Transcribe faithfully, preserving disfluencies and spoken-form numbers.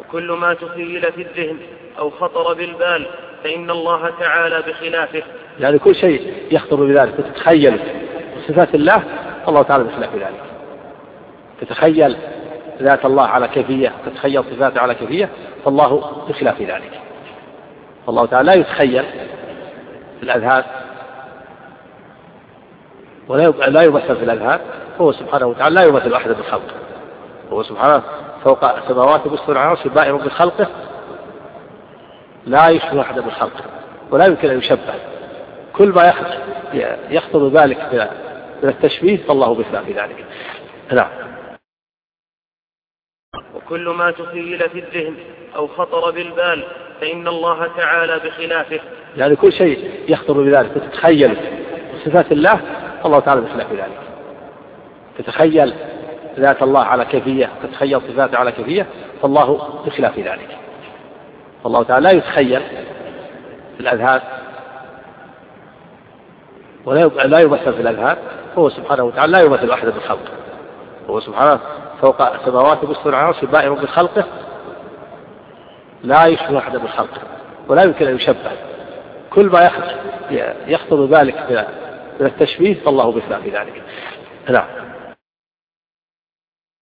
وكل ما تخيل في الذهن أو خطر بالبال فإن الله تعالى بخلافه. يعني كل شيء يخطر بذلك وتتخيل صفات الله، الله تعالى بخلاف ذلك. تتخيل ذات الله على كيفية، تتخيل صفاته على كيفية، فالله بخلاف ذلك. فالله تعالى لا يتخيل في الأذهان ولا يمثل في الأذهان، هو سبحانه وتعالى لا يمثل أحدا بالخلق. هو سبحانه فوق السماوات مستوى على عرشه بائن بخلقه، لا يشبه أحدا بالخلق ولا يمكن أن يشبه. كل ما يخطر ذلك من التشبيه فالله بخلاف ذلك. نعم. وكل ما تخيل في الذهن أو خطر بالبال فإن الله تعالى بخلافه. يعني كل شيء يخطر بذلك وتتخيل صفات الله، الله تعالى بخلاف ذلك. تتخيل ذات الله على كيفية، تتخيل صفاته على كيفية، فالله بخلاف ذلك. فالله تعالى لا يتخيل في الأذهان ولا يمثل في الأذهان، هو سبحانه وتعالى لا يمثل أحدا بالخلق. هو سبحانه فوق السماوات مستوى على عرشه بائن بخلقه، لا يشبه أحدا بالخلق ولا يمكن أن يشبه. كل ما يخطر ذلك من التشبيه فالله بخلاف ذلك. نعم.